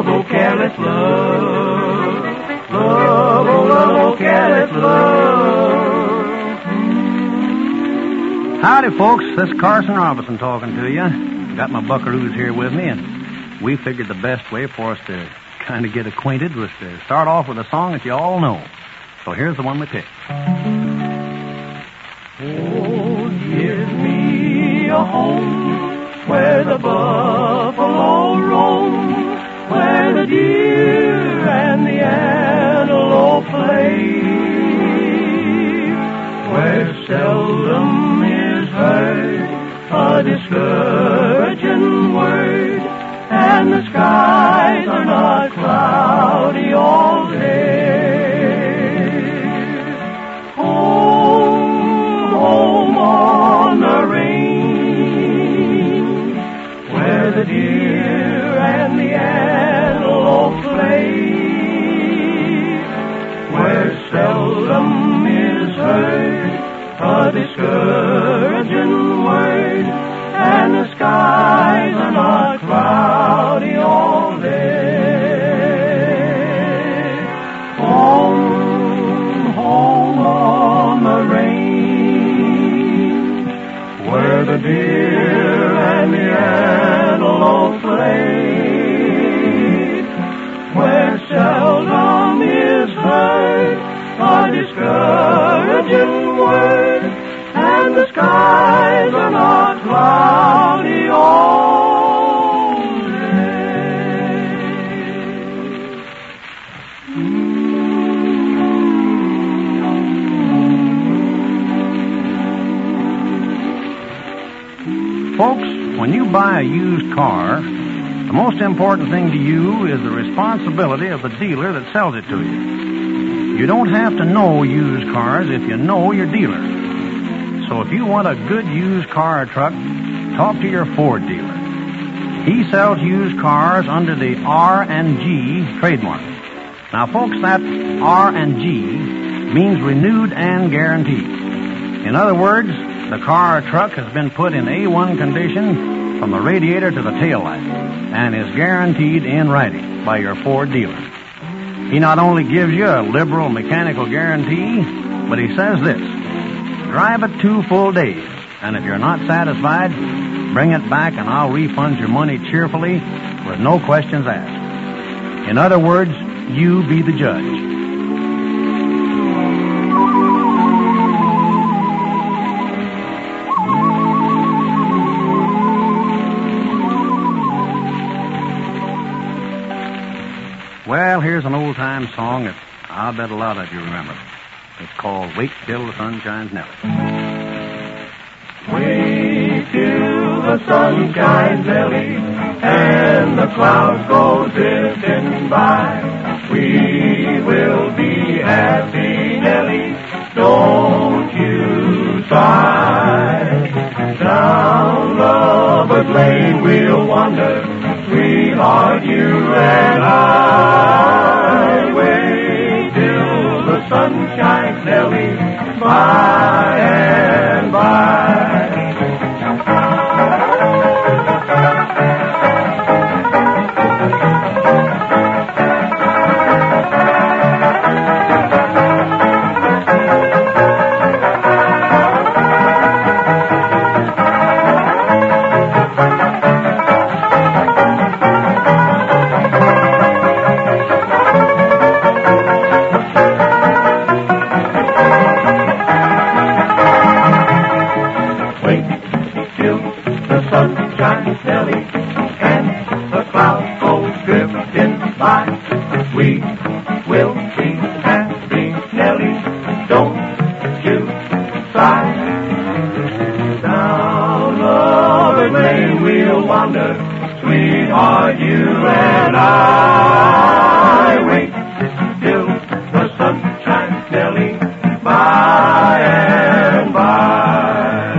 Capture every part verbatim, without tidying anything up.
love, oh careless love. Love, oh love, oh careless love. Howdy, folks. This is Carson Robinson talking to you. Got my buckaroos here with me, and we figured the best way for us to kind of get acquainted was to start off with a song that you all know. So here's the one we picked. Oh, give me a home where the buffalo roam, where the deer and the antelope play, where seldom is heard a discouraging word, and the skies are not cloudy all day. Home, home on the range, where the deer and the antelope play, where seldom is heard a discouraging word, and the skies are not cloudy all day. Home, home on the range, where the deer and the antelope play, where seldom is heard a discouraging word, and the skies are not cloudy all day. Folks, when you buy a used car, the most important thing to you is the responsibility of the dealer that sells it to you. You don't have to know used cars if you know your dealer. So if you want a good used car or truck, talk to your Ford dealer. He sells used cars under the R and G trademark. Now, folks, that R and G means renewed and guaranteed. In other words, the car or truck has been put in A one condition from the radiator to the taillight and is guaranteed in writing by your Ford dealer. He not only gives you a liberal mechanical guarantee, but he says this: drive it two full days, and if you're not satisfied, bring it back and I'll refund your money cheerfully with no questions asked. In other words, you be the judge. Well, here's an old-time song that I'll bet a lot of you remember. It's called Wait Till the Sun Shines Nellie. Wait till the sun shines, Nellie, and the clouds go drifting by. We will be happy, Nellie, don't you sigh. Down Lover's Lane we'll wander, sweetheart, you and I. Wait till the sun shines, Nellie, by and by. Sweetheart, you and I. Wait till the sun shines, Nellie, by and by.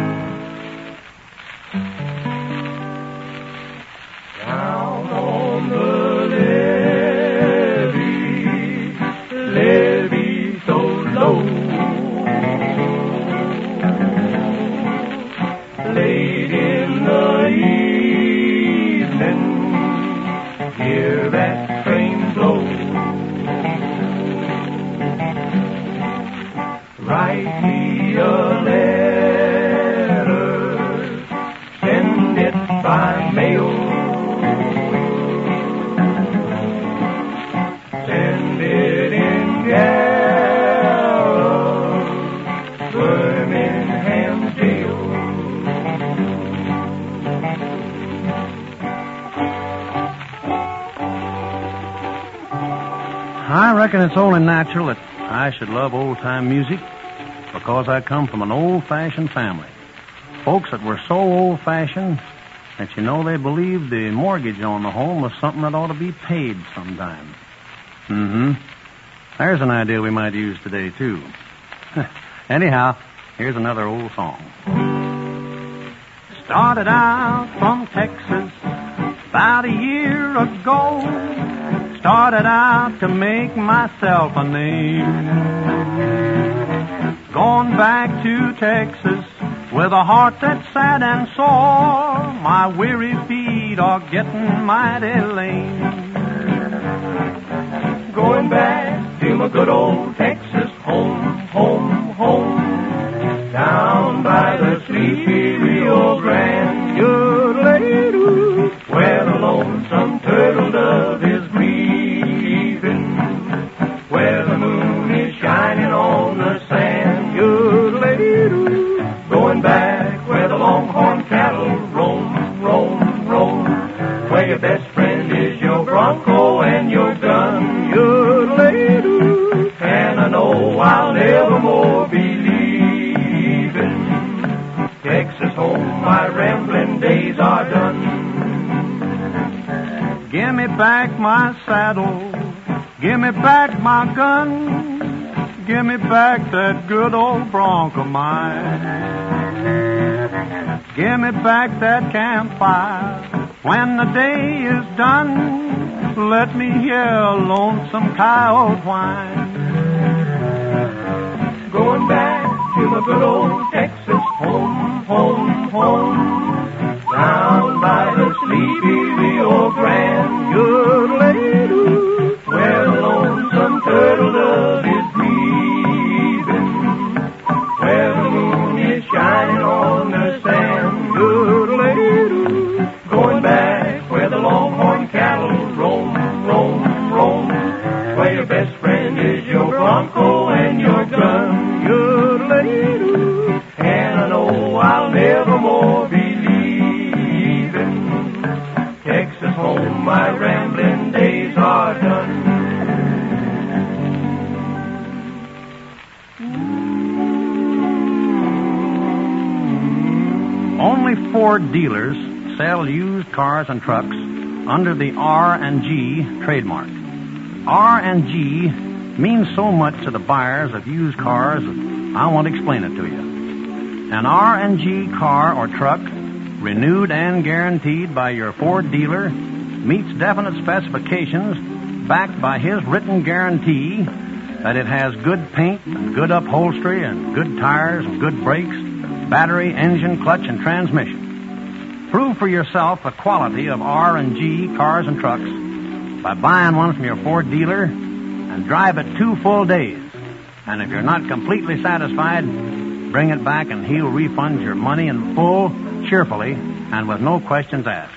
Down on the levee, levee so low, late in the evening, hear that train blow. Write me a letter, send it by mail. Send it in Gallup, Birmingham jail. I reckon it's only natural that I should love old-time music because I come from an old-fashioned family. Folks that were so old-fashioned that, you know, they believed the mortgage on the home was something that ought to be paid sometime. Mm-hmm. There's an idea we might use today, too. Anyhow, here's another old song. Started out from Texas about a year ago. Started out to make myself a name. Gone back to Texas with a heart that's sad and sore. My weary feet are getting mighty lame. Going back to my good old Texas home, home, home. Down by the sleepy Rio Grande, yodeladoo, where the lonesome turtle dove is grieving, where the moon is shining on the sand, yodeladoo. Going back where the longhorn cattle roam, roam, roam, where your best friend is your bronco and your gun, yodeladoo. And I know I'll never more be leaving Texas home. My rambling days are done. Give me back my saddle, give me back my gun, give me back that good old bronc of mine. Give me back that campfire when the day is done. Let me hear a lonesome coyote whine. Going back to my good old Texas home, home, home. Down by the sleepy Rio Grande, yodeladoo, where the lonesome turtle dove is grieving, where the moon is shining on the sand, yodeladoo. Going back where the longhorn cattle roam, roam, roam, where your best friend is your bronco and your gun, yodeladoo. And I know I'll never more be leaving Texas home. My rambling days are done. Only Ford dealers sell used cars and trucks under the R and G trademark. R and G means so much to the buyers of used cars that I want to explain it to you. An R and G car or truck, renewed and guaranteed by your Ford dealer, meets definite specifications backed by his written guarantee that it has good paint and good upholstery and good tires and good brakes, battery, engine, clutch, and transmission. Prove for yourself the quality of R and G cars and trucks by buying one from your Ford dealer and drive it two full days. And if you're not completely satisfied, bring it back and he'll refund your money in full, cheerfully, and with no questions asked.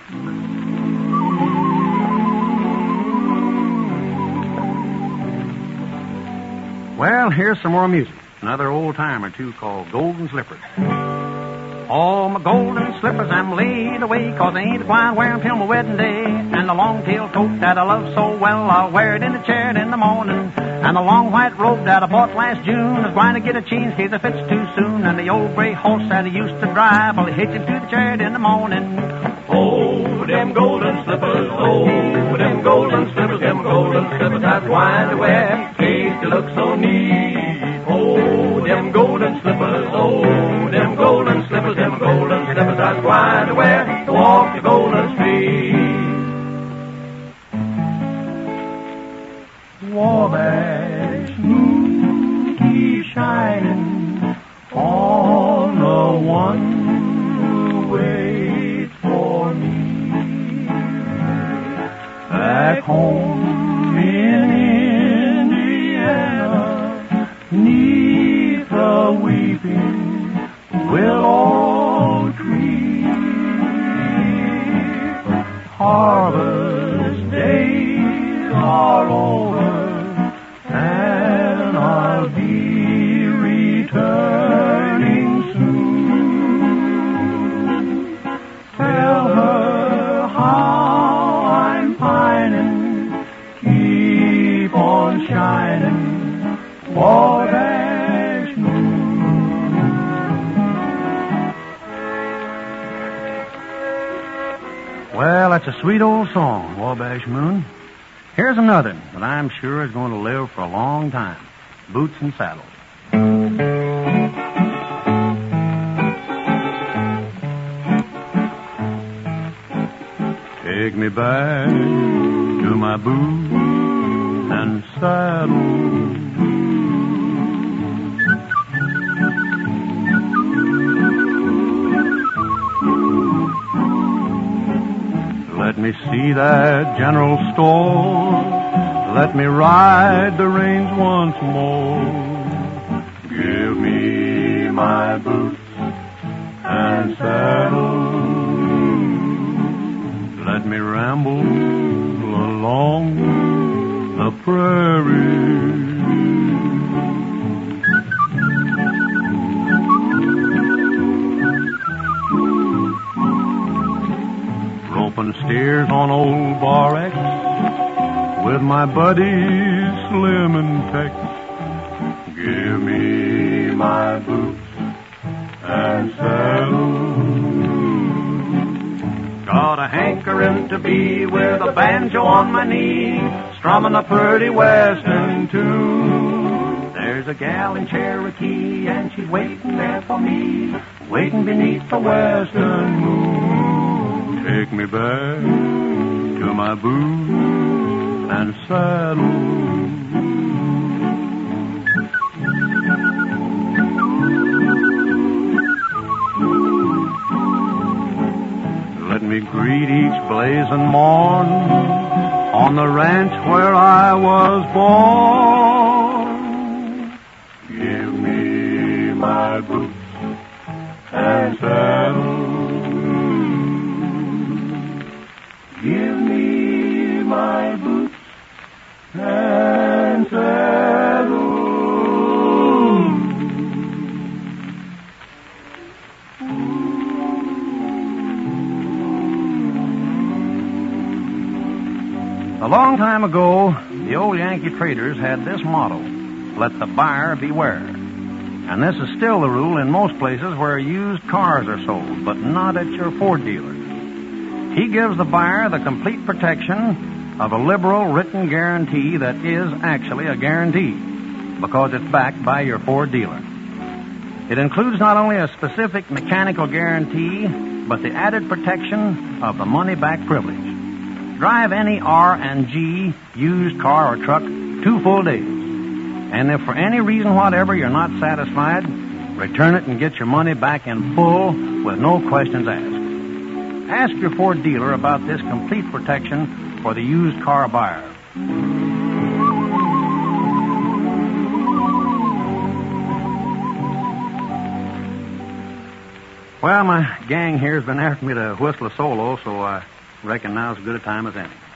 Well, here's some more music. Another old time or two called Golden Slippers. All my golden slippers I'm laid away, 'cause I ain't quite wearing till my wedding day. And the long-tailed coat that I love so well, I'll wear it in the chair in the morning. And the long white robe that I bought last June is going to get a change in case it fits too soon. And the old gray horse that I used to drive, I'll hitch him to the chair in the morning. Oh, them golden slippers, oh, them golden slippers, them golden slippers I'm going to wear, in case you look so neat. Oh, them golden slippers, oh, them golden slippers, them golden slippers I'm going to wear to walk the golden street. Wabash moon keeps shining on the one who waits for me. marvelous days are over, and I'll be returning soon. Tell her how I'm pining, keep on shining Wabash Moon. Well, that's a sweet old song, Wabash Moon. Here's another that I'm sure is going to live for a long time. Boots and Saddles. Take me back to my boots and saddles. Let me see that general store. Let me ride the range once more. Give me my boots and saddle. Let me ramble along the prairie. Roping steers on old Bar X with my buddies Slim and Tex. Give me my boots and saddle. Got a hankering to be with a banjo on my knee, strumming a pretty western tune. There's a gal in Cherokee and she's waiting there for me, waiting beneath the western moon. Take me back to my boots and saddle. Let me greet each blazing morn on the ranch where I was born. Give me my boots and saddle. Give me my boots and saddle. A long time ago, the old Yankee traders had this motto: let the buyer beware. And this is still the rule in most places where used cars are sold, but not at your Ford dealer. He gives the buyer the complete protection of a liberal written guarantee that is actually a guarantee, because it's backed by your Ford dealer. It includes not only a specific mechanical guarantee, but the added protection of the money-back privilege. Drive any R and G used car or truck two full days. And if for any reason whatever you're not satisfied, return it and get your money back in full with no questions asked. Ask your Ford dealer about this complete protection for the used car buyer. Well, my gang here's been after me to whistle a solo, so I reckon now's as good a time as any.